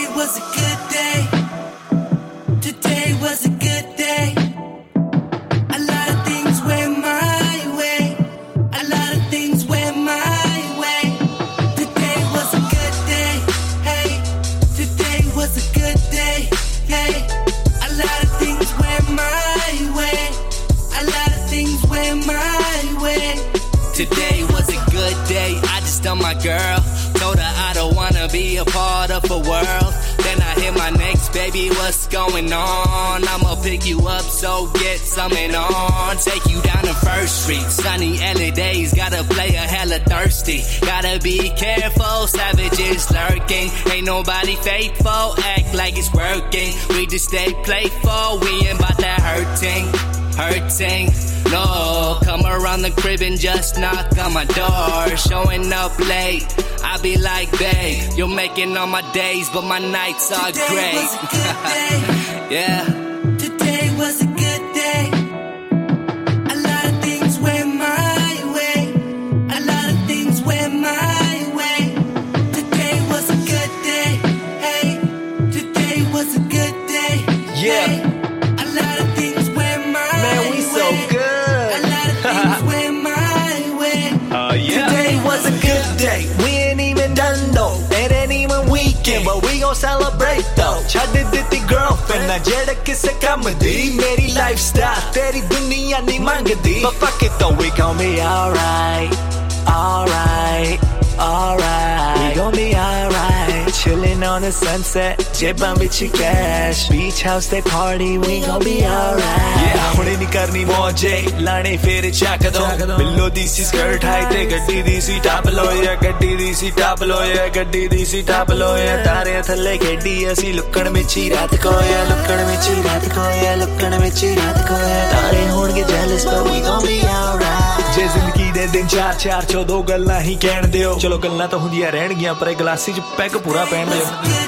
was a good day. Today was a good day. A lot of things went my way. A lot of things went my way. Today was a good day. Hey, today was a good day. Hey, a lot of things went my way. A lot of things went my way. Today was a good day. I just done my girl. Told her I don't wanna be a part of a world. Then I hit my next, baby, what's going on? I'ma pick you up, so get something on. Take you down to First Street, sunny LA days. Gotta play a hella thirsty. Gotta be careful, savages lurking. Ain't nobody faithful, act like it's working. We just stay playful, we ain't about that hurting. No, come around the crib and just knock on my door. Showing up late, I be like, babe, you're making all my days, but my nights are great. Yeah. Today was a good day. A lot of things went my way. A lot of things went my way. Today was a good day. Hey, today was a good day. Yeah. Hey, a lot of things went my way. Man, we so good. A lot of things went my way. Yeah. Today was a good day. We ain't even done though. It ain't even weekend, but we gon' celebrate though. छੱਡ ਦਿੱਤੀ girlfriend ਨਾ ਜਿਹੜਾ ਕਿਸੇ ਕੰਮ ਦੀ ਮੇਰੀ lifestyle ਤੇਰੀ ਦੁਨੀਆ ਨਹੀਂ ਮੰਗਦੀ. But fuck it though, we gon' be alright, alright, alright. We gon' be alright. Chillin' on the sunset, ਜੇਬਾਂ ਵਿੱਚ cash. Beach house they party, we gon' be alright. Yeah, ਹੁਣੇ ਨਹੀਂ ਕਰਨੀ ਮੌਜੇ ਲਾਣੇ ਫੇਰ ਚੱਕ ਦੋ. ਬਿੱਲੋ ਦੀ ਸੀ ਸਕਰਟ ਹਾਈ ਤੇ ਗੱਡੀ ਦੀ ਸੀ ਟਾਪ ਲੋਇਆ. ਗੱਡੀ ਦੀ ਸੀ ਟਾਪ ਲੋਇਆ. ਗੱਡੀ ਦੀ ਸੀ ਟਾਪ ਲੋਇਆ. ਤਾਰਿਆਂ ਥੱਲੇ ਖੇਡੀ ਅਸੀਂ ਲੁਕਣ ਵਿੱਚ ਹੀ ਰਾਤ ਕੋਇਆ. ਲੁਕਣ ਵਿੱਚ ਹੀ ਰਾਤ ਕੋਇਆ. ਲੁਕਣ ਵਿੱਚ ਹੀ ਰਾਤ ਕੋਇਆ. ਤਾਰੇ ਹੋਣਗੇ jealous but we gon' be alright. ਜੇ ਜ਼ਿੰਦਗੀ ਦੇ ਦਿਨ ਚਾਰ ਚੋ ਦੋ ਗੱਲਾਂ ਹੀ ਕਹਿਣ ਦਿਓ. ਚਲੋ ਗੱਲਾਂ ਤਾਂ ਹੁੰਦੀਆਂ ਰਹਿਣਗੀਆਂ ਪਰ ਗਲਾਸੀ 'ਚ ਪੈਗ ਪੂਰਾ ਪੈਣ ਦਿਓ.